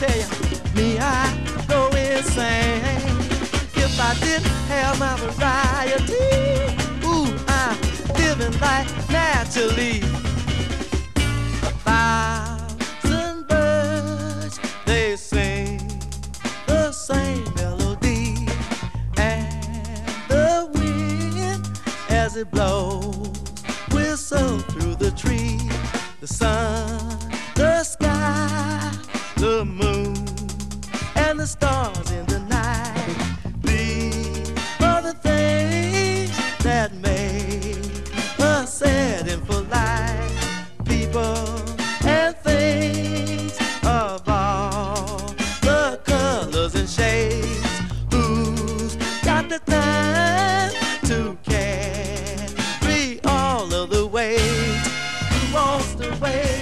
tell you, me, I go insane if I didn't have my variety. Ooh, I'm living life naturally. 1,000 birds, they sing the same melody, and the wind, as it blows, whistle through the tree. The sun, the sky, the moon, and the stars in the night. These are the things that make us sad and polite. People and things of all the colors and shades. Who's got the time to carry all of the weight? Who wants to wait?